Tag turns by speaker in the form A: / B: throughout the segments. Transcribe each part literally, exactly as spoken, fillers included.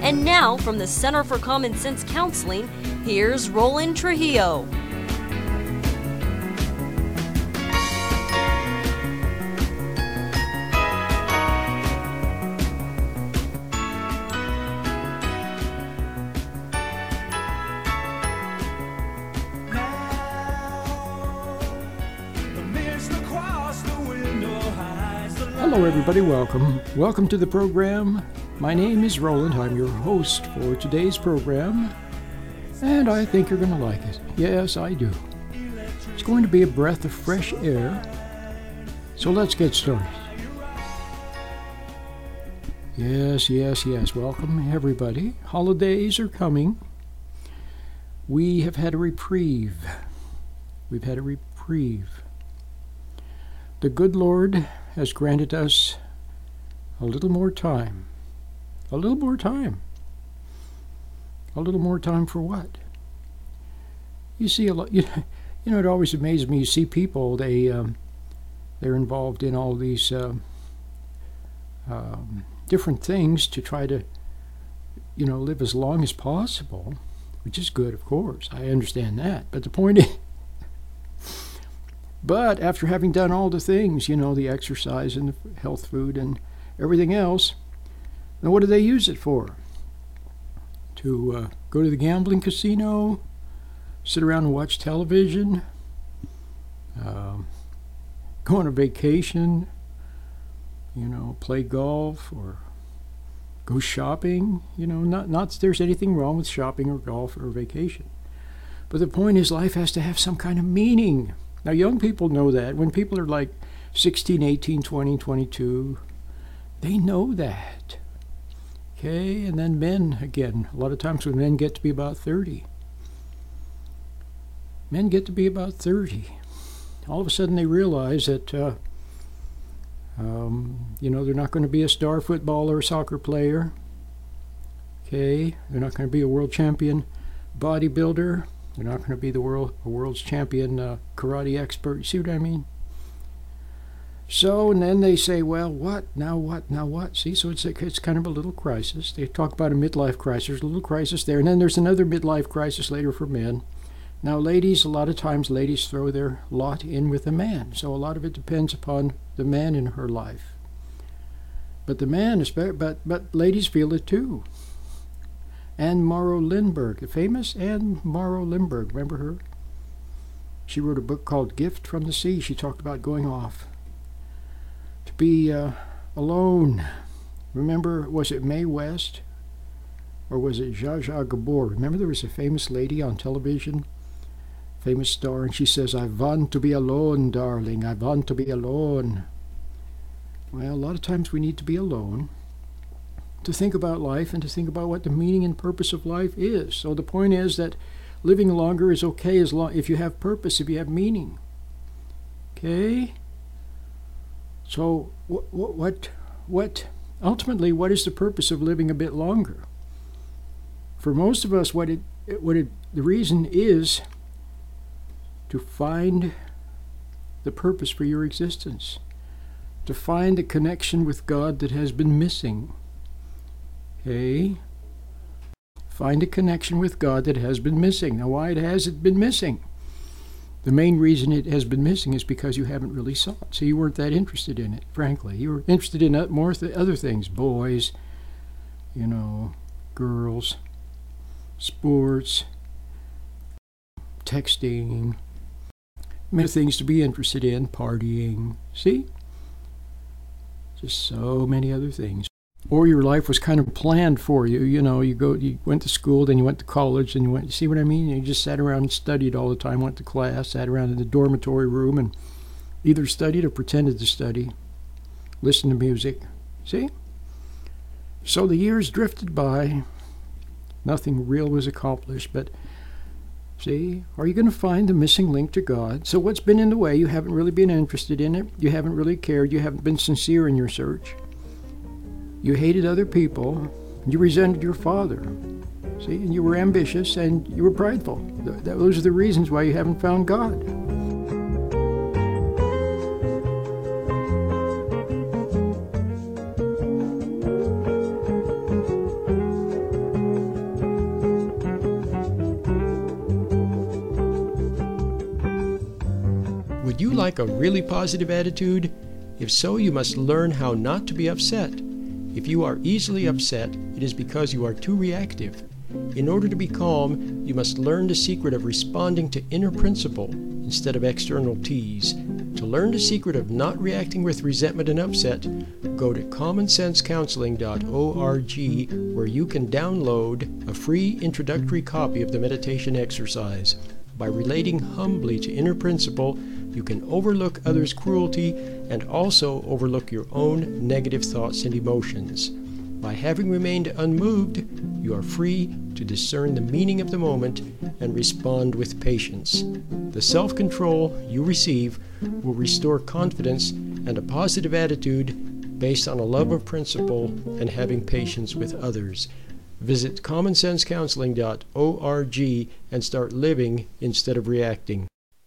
A: And now, from the Center for Common Sense Counseling, here's Roland Trujillo.
B: Hello everybody, welcome. Welcome to the program. My name is Roland. I'm your host for today's program, and I think you're going to like it. Yes, I do. It's going to be a breath of fresh air. So let's get started. Yes, yes, yes. Welcome everybody. Holidays are coming. We have had a reprieve. We've had a reprieve. The good Lord has granted us a little more time. A little more time. A little more time for what? You see a lot. You, you know, it always amazes me. You see people. They um, they're involved in all these uh, um, different things to try to, you know, live as long as possible, which is good, of course. I understand that. But the point is. But after having done all the things, you know, the exercise and the health food and everything else, then what do they use it for? To uh, go to the gambling casino, sit around and watch television, um, go on a vacation, you know, play golf or go shopping. You know, not, not that there's anything wrong with shopping or golf or vacation. But the point is life has to have some kind of meaning. Now, young people know that. When people are like sixteen, eighteen, twenty, twenty-two, they know that. Okay? And then men, again, a lot of times when men get to be about thirty, men get to be about thirty, all of a sudden they realize that, uh, um, you know, they're not going to be a star footballer or soccer player. Okay? They're not going to be a world champion bodybuilder. They're not going to be the world a world's champion uh, karate expert. You see what I mean? So, and then they say, well, what? Now what? Now what? See, so it's, a, it's kind of a little crisis. They talk about a midlife crisis. There's a little crisis there. And then there's another midlife crisis later for men. Now, ladies, a lot of times ladies throw their lot in with a man. So a lot of it depends upon the man in her life. But the man, is, but, but ladies feel it too. Anne Morrow Lindbergh, the famous Anne Morrow Lindbergh, remember her? She wrote a book called Gift from the Sea. She talked about going off to be uh, alone. Remember, was it Mae West or was it Zsa Zsa Gabor? Remember there was a famous lady on television, famous star, and she says, I want to be alone, darling, I want to be alone. Well, a lot of times we need to be alone to think about life and to think about what the meaning and purpose of life is. So the point is that living longer is okay as long if you have purpose, if you have meaning. Okay? So what what what ultimately what is the purpose of living a bit longer? For most of us, what it what it the reason is to find the purpose for your existence, to find the connection with God that has been missing. Okay, find a connection with God that has been missing. Now, why has it been missing? The main reason it has been missing is because you haven't really sought. So you weren't that interested in it, frankly. You were interested in more th- other things, boys, you know, girls, sports, texting, many things to be interested in, partying. See? Just so many other things. Or your life was kind of planned for you. You know, you go, you went to school, then you went to college, then you went, you see what I mean? You just sat around and studied all the time, went to class, sat around in the dormitory room and either studied or pretended to study, listened to music. See? So the years drifted by. Nothing real was accomplished, but see, are you going to find the missing link to God? So what's been in the way? You haven't really been interested in it. You haven't really cared. You haven't been sincere in your search. You hated other people. You resented your father. See, and you were ambitious and you were prideful. Those are the reasons why you haven't found God.
C: Would you like a really positive attitude? If so, you must learn how not to be upset. If you are easily upset, it is because you are too reactive. In order to be calm, you must learn the secret of responding to inner principle instead of external tease. To learn the secret of not reacting with resentment and upset, go to common sense counseling dot org, where you can download a free introductory copy of the meditation exercise. By relating humbly to inner principle, you can overlook others' cruelty and also overlook your own negative thoughts and emotions. By having remained unmoved, you are free to discern the meaning of the moment and respond with patience. The self-control you receive will restore confidence and a positive attitude based on a love of principle and having patience with others. Visit common sense counseling dot org and start living instead of reacting.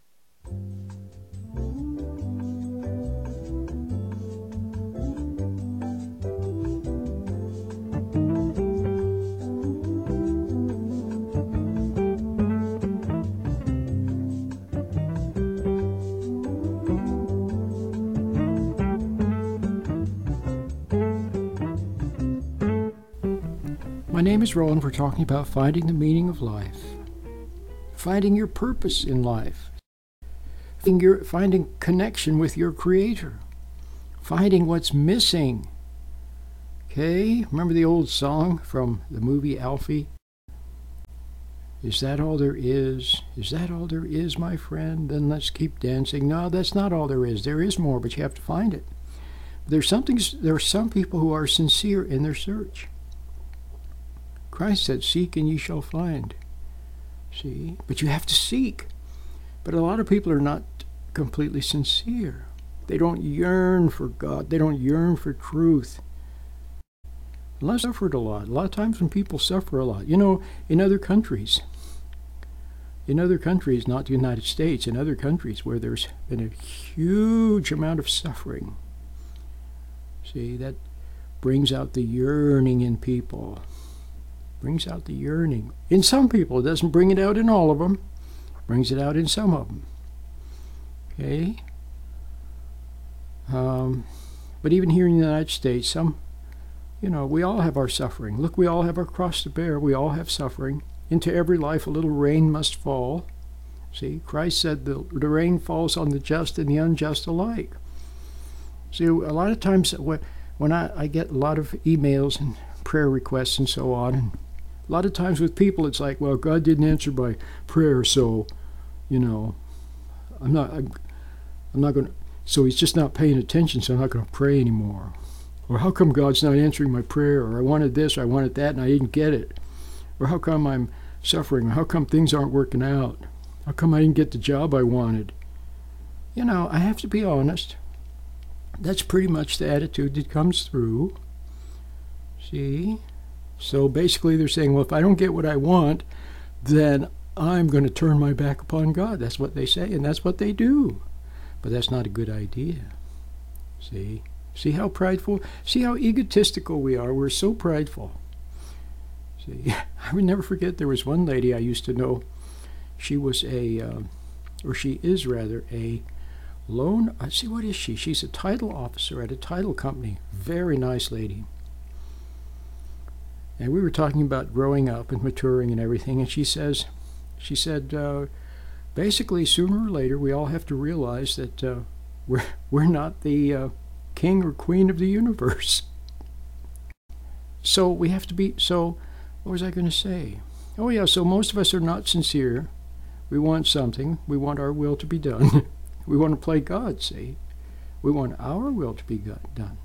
B: My name is Roland. We're talking about finding the meaning of life, finding your purpose in life, finding, your, finding connection with your Creator, finding what's missing. Okay, remember the old song from the movie Alfie? Is that all there is? Is that all there is, my friend? Then let's keep dancing. No, that's not all there is. There is more, but you have to find it. There's something. There are some people who are sincere in their search. Christ said, seek and ye shall find. See? But you have to seek. But a lot of people are not completely sincere. They don't yearn for God. They don't yearn for truth. And I've suffered a lot. A lot of times when people suffer a lot. You know, in other countries, in other countries, not the United States, in other countries where there's been a huge amount of suffering, see, that brings out the yearning in people. Brings out the yearning. In some people, it doesn't bring it out in all of them. Brings it out in some of them. Okay? Um, but even here in the United States, some, you know, we all have our suffering. Look, we all have our cross to bear. We all have suffering. Into every life a little rain must fall. See, Christ said the, the rain falls on the just and the unjust alike. See, a lot of times when, when I, I get a lot of emails and prayer requests and so on, and a lot of times with people, it's like, well, God didn't answer by prayer, so, you know, I'm not, I'm, I'm not going to, so he's just not paying attention, so I'm not going to pray anymore. Or how come God's not answering my prayer? Or I wanted this, or I wanted that, and I didn't get it. Or how come I'm suffering? Or how come things aren't working out? How come I didn't get the job I wanted? You know, I have to be honest. That's pretty much the attitude that comes through. See? So basically they're saying, well, if I don't get what I want, then I'm going to turn my back upon God. That's what they say, and that's what they do. But that's not a good idea. See? See how prideful? See how egotistical we are? We're so prideful. See? I would never forget there was one lady I used to know. She was a, uh, or she is rather, a loan, uh, see, what is she? She's a title officer at a title company. Very nice lady. And we were talking about growing up and maturing and everything, and she says, she said, uh, basically, sooner or later, we all have to realize that uh, we're we're not the uh, king or queen of the universe. So we have to be. So, what was I going to say? Oh yeah. So most of us are not sincere. We want something. We want our will to be done. We want to play God. See, we want our will to be done.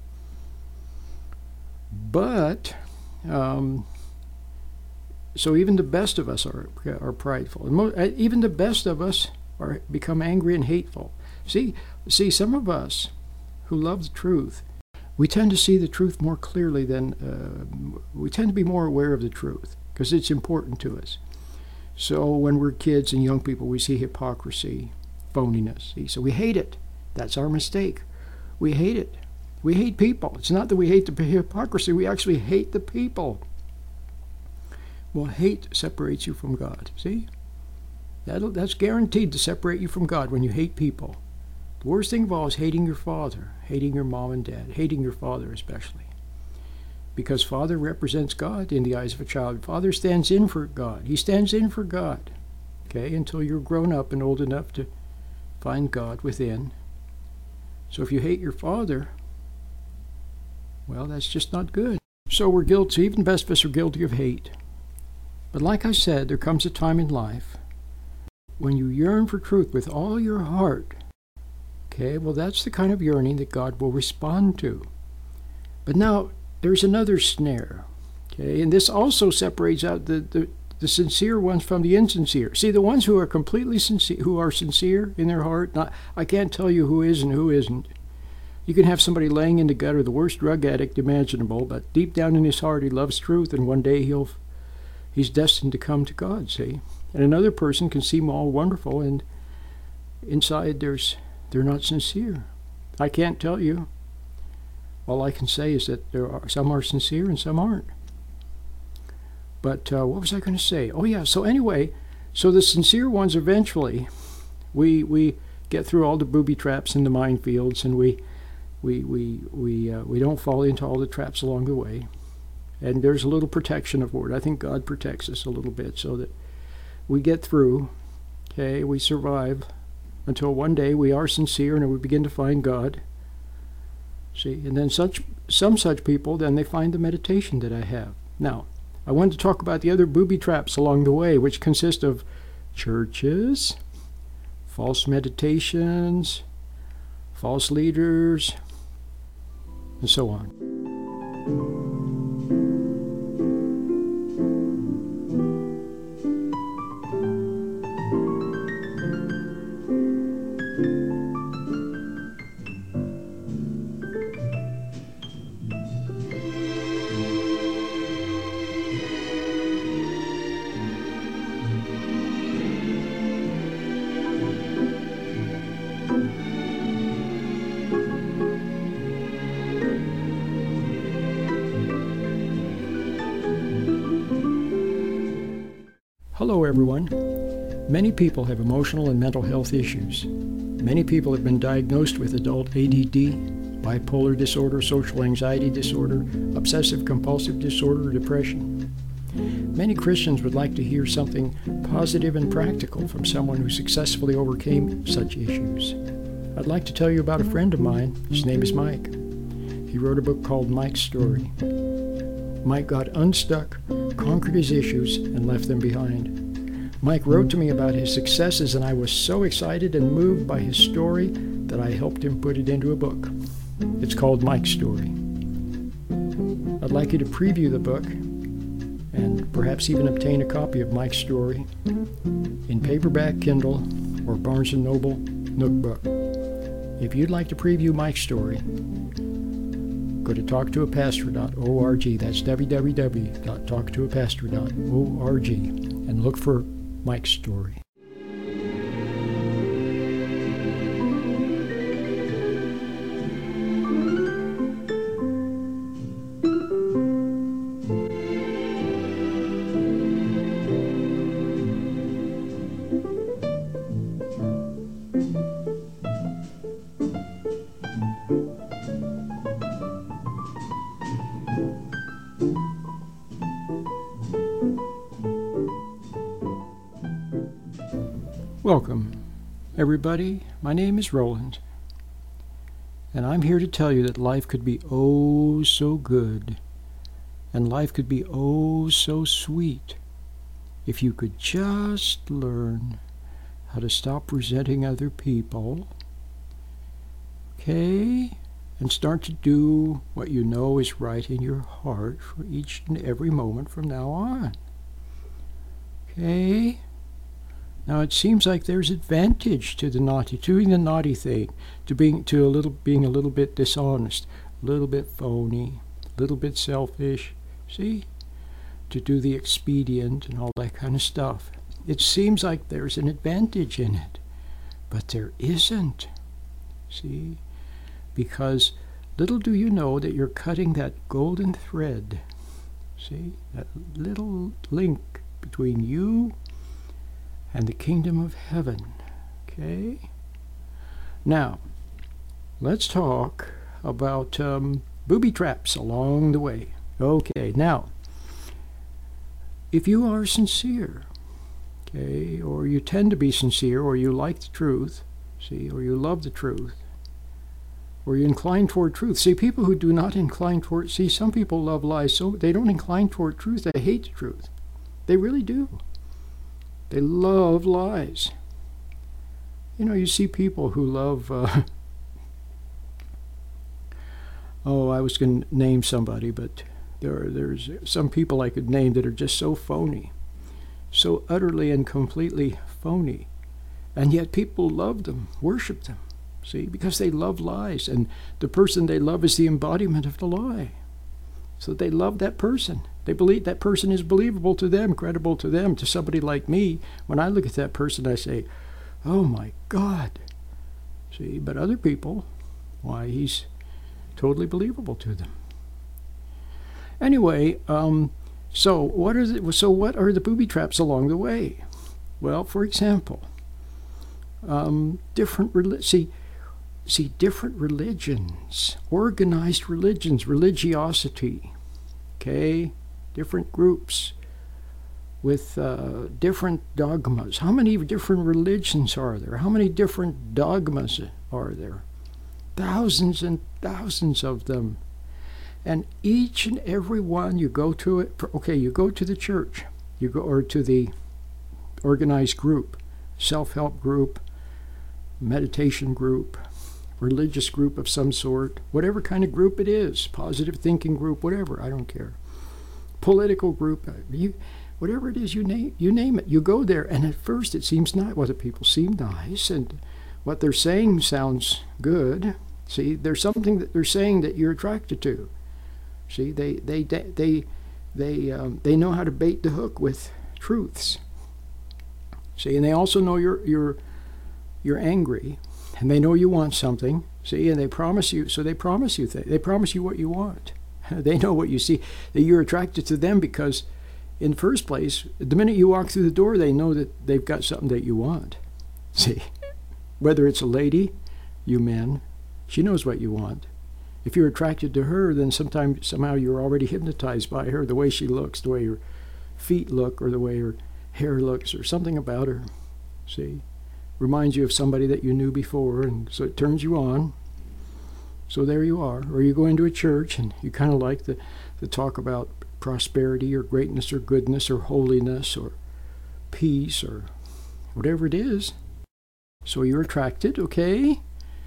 B: But. Um, so even the best of us are are prideful, and mo- even the best of us are become angry and hateful. See, see, some of us who love the truth, we tend to see the truth more clearly than uh, we tend to be more aware of the truth because it's important to us. So when we're kids and young people, we see hypocrisy, phoniness. See, so we hate it. That's our mistake. We hate it. We hate people. It's not that we hate the hypocrisy. We actually hate the people. Well, hate separates you from God. See? That'll, that's guaranteed to separate you from God when you hate people. The worst thing of all is hating your father, hating your mom and dad, hating your father especially. Because father represents God in the eyes of a child. Father stands in for God. He stands in for God, okay, until you're grown up and old enough to find God within. So if you hate your father, well, that's just not good. So we're guilty, even the best of us are guilty of hate. But like I said, there comes a time in life when you yearn for truth with all your heart. Okay, well, that's the kind of yearning that God will respond to. But now, there's another snare. Okay, and this also separates out the, the, the sincere ones from the insincere. See, the ones who are completely sincere, who are sincere in their heart, not, I can't tell you who is and who isn't. You can have somebody laying in the gutter, the worst drug addict imaginable, but deep down in his heart, he loves truth, and one day he'll he's destined to come to God, see? And another person can seem all wonderful, and inside there's they're not sincere. I can't tell you. All I can say is that there are some are sincere and some aren't. But uh, what was I going to say? Oh yeah. So anyway, so the sincere ones eventually, we we get through all the booby traps and the minefields, and we we we we uh, we don't fall into all the traps along the way. And there's a little protection aboard. I think God protects us a little bit so that we get through. Okay, we survive until one day we are sincere and we begin to find God. See, and then such some such people, then they find the meditation that I have. Now, I wanted to talk about the other booby traps along the way, which consist of churches, false meditations, false leaders, and so on. Hello everyone. Many people have emotional and mental health issues. Many people have been diagnosed with adult A D D, bipolar disorder, social anxiety disorder, obsessive compulsive disorder, or depression. Many Christians would like to hear something positive and practical from someone who successfully overcame such issues. I'd like to tell you about a friend of mine. His name is Mike. He wrote a book called Mike's Story. Mike got unstuck, conquered his issues, and left them behind. Mike wrote to me about his successes, and I was so excited and moved by his story that I helped him put it into a book. It's called Mike's Story. I'd like you to preview the book and perhaps even obtain a copy of Mike's Story in paperback, Kindle, or Barnes and Noble Nook Book. If you'd like to preview Mike's Story, go to talk to a pastor dot org. That's w w w dot talk to a pastor dot org and look for Mike's Story. Welcome, everybody. My name is Roland, and I'm here to tell you that life could be oh so good, and life could be oh so sweet if you could just learn how to stop resenting other people, okay, and start to do what you know is right in your heart for each and every moment from now on, okay? Now it seems like there's advantage to the naughty, to doing the naughty thing, to being to a little being a little bit dishonest, a little bit phony, a little bit selfish. See, to do the expedient and all that kind of stuff. It seems like there's an advantage in it, but there isn't. See, because little do you know that you're cutting that golden thread. See, that little link between you and the kingdom of heaven. Okay? Now, let's talk about um, booby traps along the way. Okay, now, if you are sincere, okay, or you tend to be sincere, or you like the truth, see, or you love the truth, or you incline toward truth. See, people who do not incline toward, see, some people love lies, so they don't incline toward truth, they hate the truth. They really do. They love lies. You know, you see people who love, uh, oh, I was going to name somebody, but there, there's some people I could name that are just so phony, so utterly and completely phony. And yet people love them, worship them, see, because they love lies. And the person they love is the embodiment of the lie. So they love that person. They believe that person is believable to them, credible to them. To somebody like me, when I look at that person, I say, oh my God. See, but other people, why, he's totally believable to them. Anyway, um, so what are the, so what are the booby traps along the way? Well, for example, um, different see, see different religions, organized religions, religiosity, okay, different groups with uh, different dogmas. How many different religions are there? How many different dogmas are there? Thousands and thousands of them. And each and every one, you go to it, okay, you go to the church, you go, or to the organized group, self-help group, meditation group, religious group of some sort, whatever kind of group it is, positive thinking group, whatever, I don't care. Political group, you, whatever it is, you name, you name it. You go there, and at first it seems not, well, the people seem nice, and what they're saying sounds good. See, there's something that they're saying that you're attracted to. See, they they they they they, um, they know how to bait the hook with truths. See, and they also know you're you're you're angry, and they know you want something. See, and they promise you. So they promise you th- they promise you what you want. They know what you see. That you're attracted to them because, in the first place, the minute you walk through the door, they know that they've got something that you want. See, whether it's a lady, you men, she knows what you want. If you're attracted to her, then sometimes somehow you're already hypnotized by her, the way she looks, the way her feet look, or the way her hair looks, or something about her. See, reminds you of somebody that you knew before, and so it turns you on. So there you are. Or you go into a church and you kind of like the, the talk about prosperity or greatness or goodness or holiness or peace or whatever it is. So you're attracted, okay?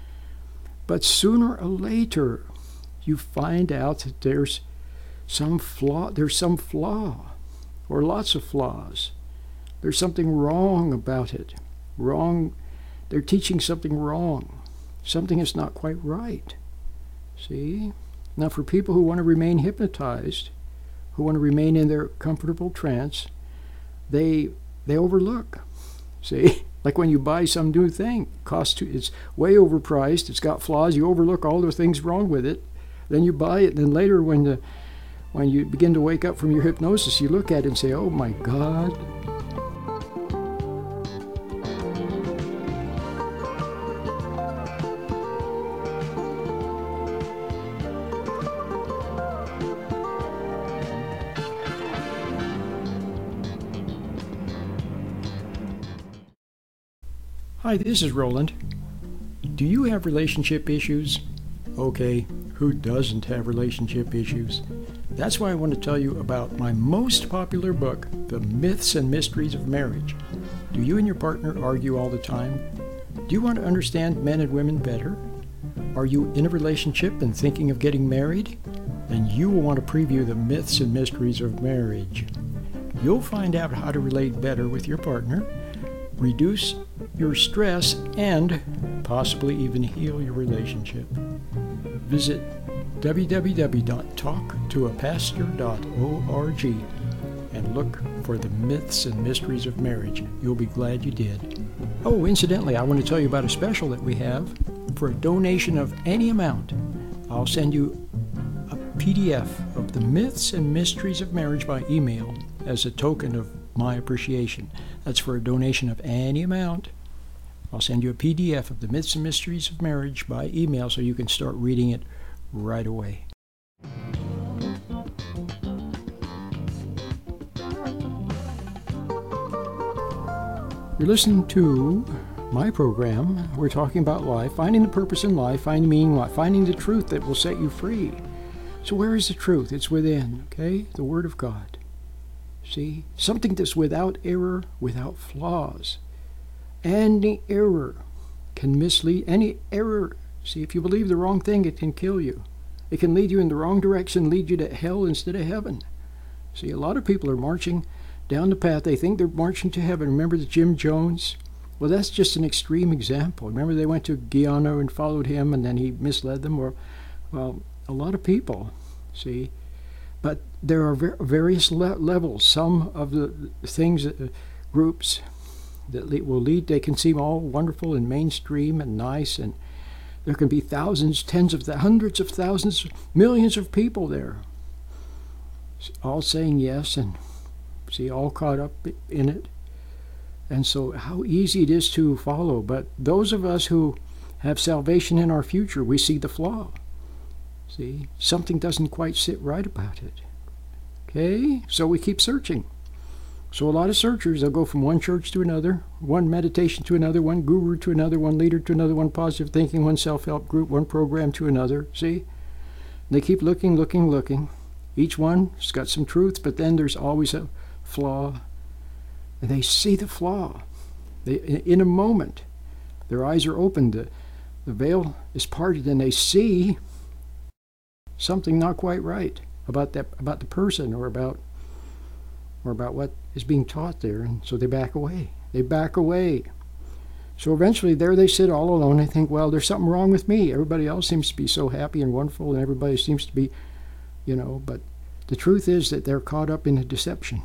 B: But sooner or later, you find out that there's some flaw, there's some flaw, or lots of flaws. There's something wrong about it. Wrong, they're teaching something wrong. Something is not quite right. See? Now for people who want to remain hypnotized, who want to remain in their comfortable trance, they they overlook. See? Like when you buy some new thing, costs too, it's way overpriced, it's got flaws, you overlook all the things wrong with it, then you buy it, and then later when the when you begin to wake up from your hypnosis, you look at it and say, oh my God. Hi, this is Roland. Do you have relationship issues? Okay, who doesn't have relationship issues? That's why I want to tell you about my most popular book, The Myths and Mysteries of Marriage. Do you and your partner argue all the time? Do you want to understand men and women better? Are you in a relationship and thinking of getting married? Then you will want to preview The Myths and Mysteries of Marriage. You'll find out how to relate better with your partner, reduce your stress, and possibly even heal your relationship. Visit w w w dot talk to a pastor dot org and look for The Myths and Mysteries of Marriage. You'll be glad you did. Oh, incidentally, I want to tell you about a special that we have. For a donation of any amount, I'll send you a P D F of The Myths and Mysteries of Marriage by email as a token of my appreciation. That's for a donation of any amount. I'll send you a P D F of the Myths and Mysteries of Marriage by email so you can start reading it right away. You're listening to my program. We're talking about life, finding the purpose in life, finding meaning in life, finding the truth that will set you free. So where is the truth? It's within, okay? The Word of God. See? Something that's without error, without flaws. Any error can mislead. Any error, see, if you believe the wrong thing, it can kill you. It can lead you in the wrong direction, lead you to hell instead of heaven. See, a lot of people are marching down the path. They think they're marching to heaven. Remember the Jim Jones? Well, that's just an extreme example. Remember they went to Guyana and followed him, and then he misled them? Or, well, a lot of people, see. But there are ver- various le- levels. Some of the things, uh, groups that le- will lead, they can seem all wonderful and mainstream and nice, and there can be thousands, tens of th- hundreds of thousands, millions of people there, all saying yes, and see, all caught up in it. And so how easy it is to follow. But those of us who have salvation in our future, we see the flaw. See, something doesn't quite sit right about it. Okay, so we keep searching. So a lot of searchers, they'll go from one church to another, one meditation to another, one guru to another, one leader to another, one positive thinking, one self-help group, one program to another. See, they keep looking, looking, looking. Each one's got some truth, but then there's always a flaw, and they see the flaw. They, in a moment, their eyes are opened, the, the veil is parted, and they see something not quite right about that, about the person, or about, or about what is being taught there, and so they back away. They back away. So eventually, there they sit all alone. They think, well, there's something wrong with me. Everybody else seems to be so happy and wonderful, and everybody seems to be, you know. But the truth is that they're caught up in a deception.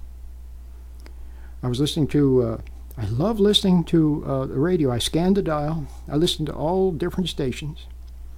B: I was listening to, uh, I love listening to uh, the radio. I scanned the dial. I listen to all different stations.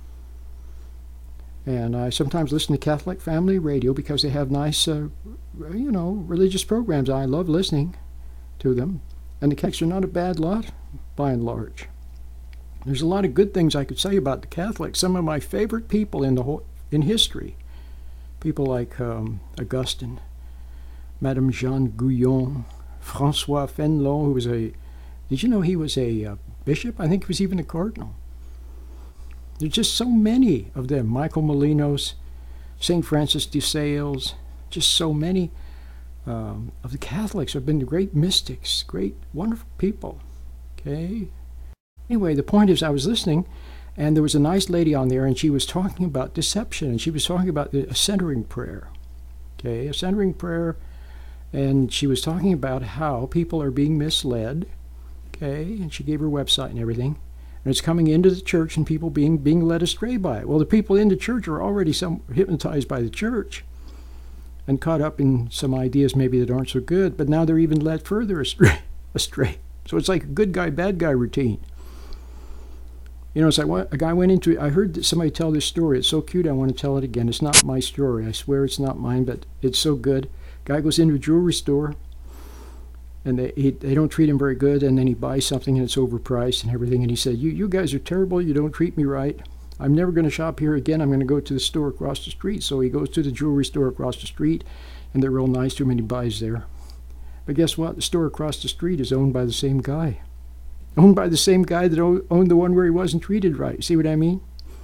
B: And I sometimes listen to Catholic Family Radio because they have nice, uh, you know, religious programs. I love listening to them. And the Catholics are not a bad lot, by and large. There's a lot of good things I could say about the Catholics. Some of my favorite people in the whole, in history, people like um, Augustine, Madame Jeanne Guyon, Francois Fenelon, who was a, did you know he was a uh, bishop? I think he was even a cardinal. There's just so many of them. Michael Molinos, Saint Francis de Sales, just so many um, of the Catholics have been great mystics, great, wonderful people. Okay? Anyway, the point is I was listening, and there was a nice lady on there, and she was talking about deception, and she was talking about the, a centering prayer. Okay? A centering prayer. And she was talking about how people are being misled, okay? And she gave her website and everything. And it's coming into the church and people being being led astray by it. Well, the people in the church are already some hypnotized by the church and caught up in some ideas maybe that aren't so good, but now they're even led further astray. astray. So it's like a good guy, bad guy routine. You know, it's like what, a guy went into, I heard somebody tell this story. It's so cute, I want to tell it again. It's not my story. I swear it's not mine, but it's so good. Guy goes into a jewelry store, and they he, they don't treat him very good, and then he buys something and it's overpriced and everything, and he said, you you guys are terrible, you don't treat me right, I'm never going to shop here again, I'm going to go to the store across the street. So he goes to the jewelry store across the street, and they're real nice to him, and he buys there. But guess what? The store across the street is owned by the same guy. Owned by the same guy that owned the one where he wasn't treated right. See what I mean?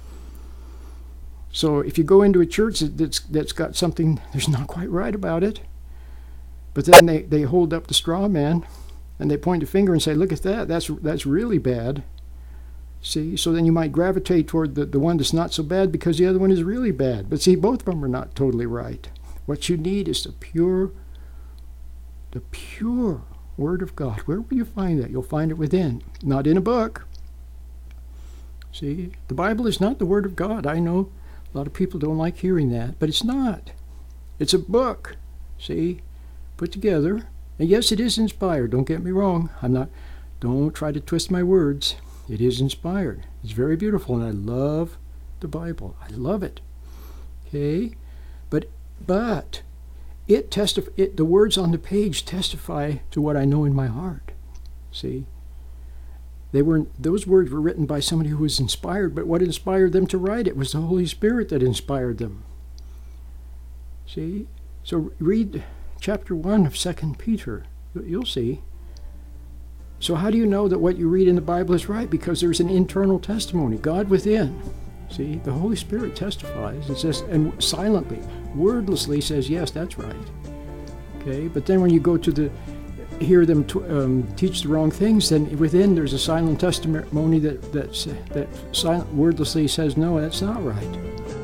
B: So if you go into a church that's that's got something there's not quite right about it, but then they, they hold up the straw man and they point a finger and say, look at that, that's that's really bad. See, so then you might gravitate toward the, the one that's not so bad because the other one is really bad. But see, both of them are not totally right. What you need is the pure, the pure Word of God. Where will you find that? You'll find it within, not in a book. See, the Bible is not the Word of God. I know a lot of people don't like hearing that, but it's not. It's a book, see, put together. And yes, it is inspired. Don't get me wrong. I'm not, don't try to twist my words. It is inspired. It's very beautiful, and I love the Bible. I love it. Okay? But, but it testif- it, the words on the page testify to what I know in my heart. See? They weren't, those words were written by somebody who was inspired, but what inspired them to write it was the Holy Spirit that inspired them. See? So read chapter one of Second Peter. You'll see. So how do you know that what you read in the Bible is right? Because there's an internal testimony, God within. See, the Holy Spirit testifies. It says, and silently, wordlessly says, yes, that's right. Okay, but then when you go to the, hear them t- um, teach the wrong things, then within there's a silent testimony that that that silent, wordlessly says, no, that's not right.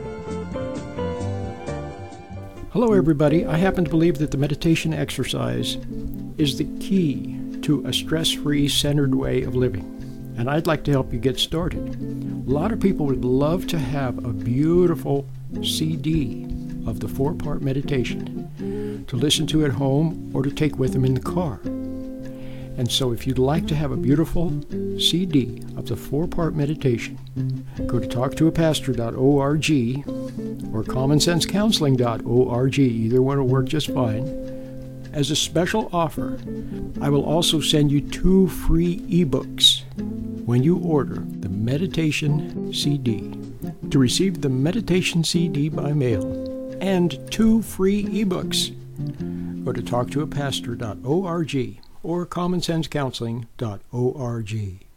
B: Hello, everybody. I happen to believe that the meditation exercise is the key to a stress-free, centered way of living. And I'd like to help you get started. A lot of people would love to have a beautiful C D of the four-part meditation to listen to at home or to take with them in the car. And so if you'd like to have a beautiful C D of the four-part meditation, go to talk to a pastor dot org or common sense counseling dot org. Either one will work just fine. As a special offer, I will also send you two free ebooks when you order the Meditation C D. To receive the Meditation C D by mail and two free ebooks, go to talk to a pastor dot org or common sense counseling dot org.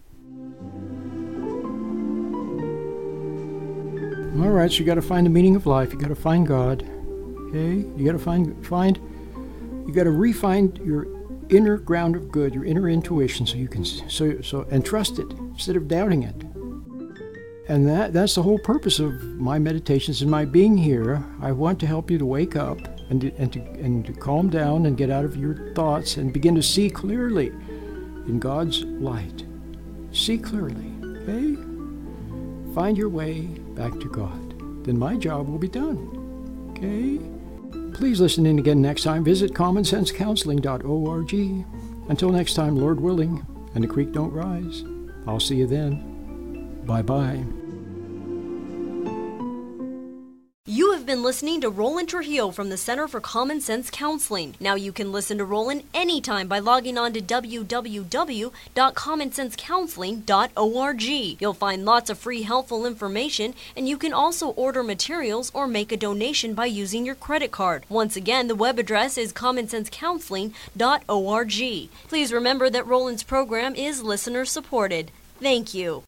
B: All right, so you got to find the meaning of life. You got to find God. Okay, you got to find find. You got to refine your inner ground of good, your inner intuition, so you can so so and trust it instead of doubting it. And that that's the whole purpose of my meditations and my being here. I want to help you to wake up and to, and to and to calm down and get out of your thoughts and begin to see clearly in God's light. See clearly, okay? Find your way back to God. Then my job will be done. Okay? Please listen in again next time. Visit common sense counseling dot org. Until next time, Lord willing, and the creek don't rise. I'll see you then. Bye-bye.
A: You have been listening to Roland Trujillo from the Center for Common Sense Counseling. Now you can listen to Roland anytime by logging on to w w w dot common sense counseling dot org. You'll find lots of free helpful information, and you can also order materials or make a donation by using your credit card. Once again, the web address is common sense counseling dot org. Please remember that Roland's program is listener supported. Thank you.